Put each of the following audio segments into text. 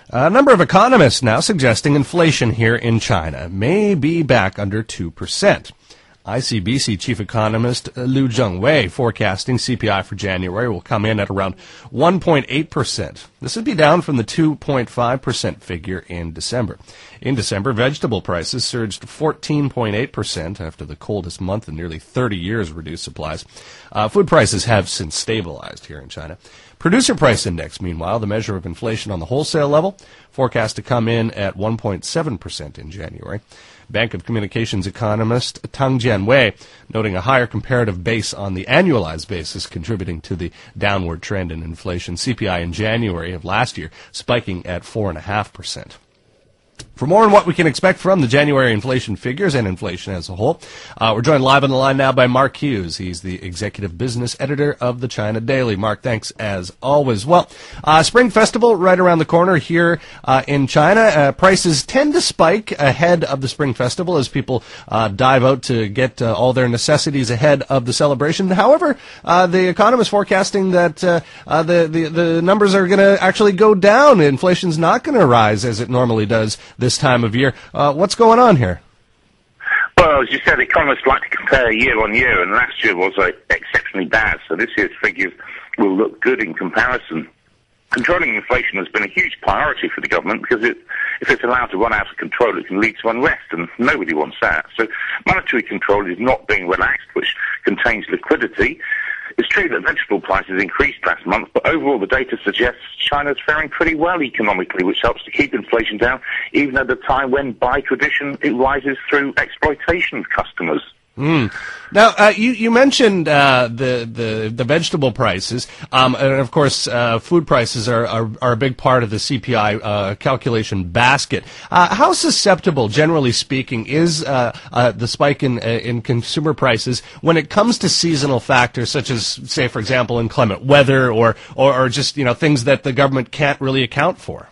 A number of economists now suggesting inflation here in China may be back under 2%. ICBC chief economist Liu Zhengwei forecasting CPI for January will come in at around 1.8%. This would be down from the 2.5% figure in December. In December, vegetable prices surged 14.8% after the coldest month in nearly 30 years reduced supplies. Food prices have since stabilized here in China. Producer Price Index, meanwhile, the measure of inflation on the wholesale level, forecast to come in at 1.7% in January. Bank of Communications economist Tang Jianwei noting a higher comparative base on the annualized basis contributing to the downward trend in inflation. CPI in January of last year spiking at 4.5%. For more on what we can expect from the January inflation figures and inflation as a whole, we're joined live on the line now by Mark Hughes. He's the executive business editor of the China Daily. Mark, thanks as always. Well, Spring Festival right around the corner here in China. Prices tend to spike ahead of the Spring Festival as people dive out to get all their necessities ahead of the celebration. However, the economist forecasting that the numbers are going to actually go down. Inflation's not going to rise as it normally does this time of year. What's going on here? Well, as you said, economists like to compare year on year, and last year was exceptionally bad, so this year's figures will look good in comparison. Controlling inflation has been a huge priority for the government because if it's allowed to run out of control, it can lead to unrest, and nobody wants that. So monetary control is not being relaxed, which contains liquidity. It's true that vegetable prices increased last month, but overall the data suggests China's faring pretty well economically, which helps to keep inflation down, even at a time when, by tradition, it rises through exploitation of customers. Now, you mentioned the vegetable prices, and of course, food prices are a big part of the CPI calculation basket. How susceptible, generally speaking, is the spike in consumer prices when it comes to seasonal factors, such as, say, for example, inclement weather or just things that the government can't really account for?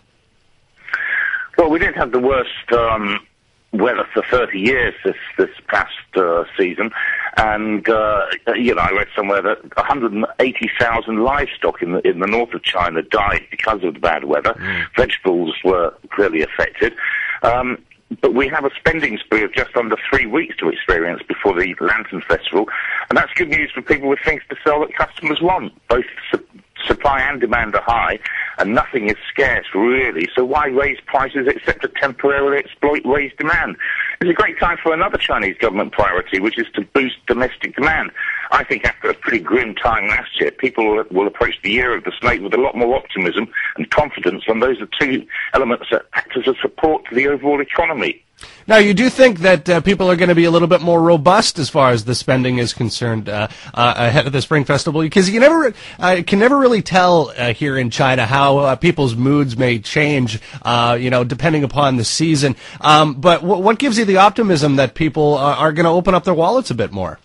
Well, we did have the worst weather for 30 years this past season, and I read somewhere that 180,000 livestock in the north of China died because of the bad weather. Vegetables were clearly affected. But we have a spending spree of just under 3 weeks to experience before the Lantern Festival, and that's good news for people with things to sell that customers want. Both supply and demand are high, and nothing is scarce, really. So why raise prices except to temporarily exploit raised demand? It's a great time for another Chinese government priority, which is to boost domestic demand. I think after a pretty grim time last year, people will approach the year of the snake with a lot more optimism and confidence, and those are two elements that act as a support to the overall economy. Now, you do think that people are going to be a little bit more robust as far as the spending is concerned ahead of the Spring Festival, because you can never really tell here in China how people's moods may change, depending upon the season. But what gives you the optimism that people are going to open up their wallets a bit more?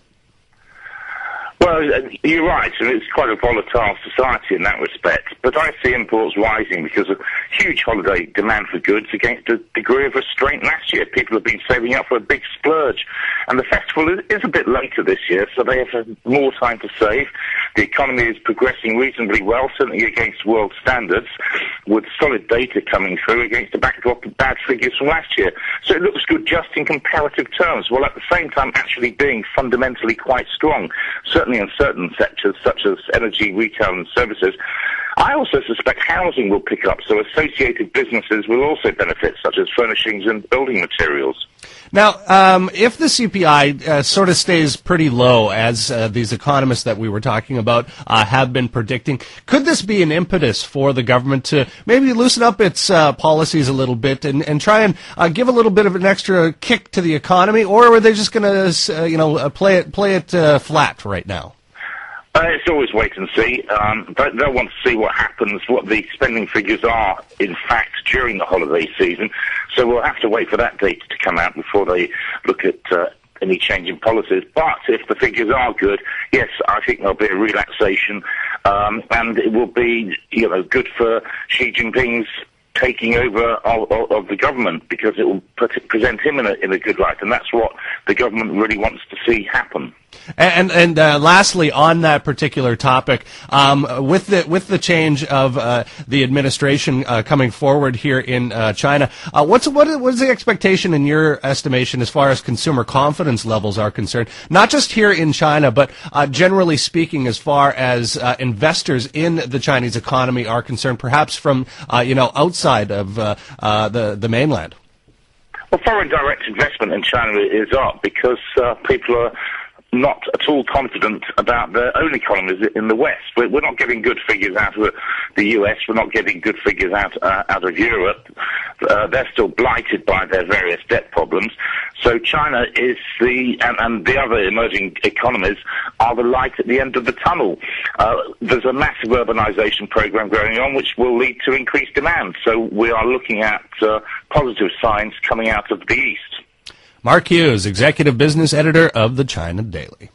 Well, you're right, and it's quite a volatile society in that respect. But I see imports rising because of huge holiday demand for goods against a degree of restraint last year. People have been saving up for a big splurge. And the festival is a bit later this year, so they have had more time to save. The economy is progressing reasonably well, certainly against world standards, with solid data coming through against a backdrop of bad figures from last year. So it looks good just in comparative terms, while at the same time actually being fundamentally quite strong, certainly in certain sectors such as energy, retail and services. I also suspect housing will pick up, so associated businesses will also benefit, such as furnishings and building materials. Now, if the CPI sort of stays pretty low, as these economists that we were talking about have been predicting, could this be an impetus for the government to maybe loosen up its policies a little bit and try and give a little bit of an extra kick to the economy, or are they just going to play it flat right now? It's always wait and see. They'll want to see what happens, what the spending figures are, in fact, during the holiday season. So we'll have to wait for that data to come out before they look at any change in policies. But if the figures are good, yes, I think there'll be a relaxation, and it will be, good for Xi Jinping's taking over of the government, because it will present him in a good light, and that's what the government really wants to see happen. And lastly, on that particular topic, with the change of the administration coming forward here in China, what is the expectation in your estimation as far as consumer confidence levels are concerned? Not just here in China, but generally speaking, as far as investors in the Chinese economy are concerned, perhaps from outside of the mainland. Well, foreign direct investment in China is up because people are not at all confident about their own economies in the West. We're not getting good figures out of the US. We're not getting good figures out of Europe. They're still blighted by their various debt problems. So China is and the other emerging economies are the light at the end of the tunnel. There's a massive urbanization program going on which will lead to increased demand. So we are looking at positive signs coming out of the East. Mark Hughes, Executive Business Editor of the China Daily.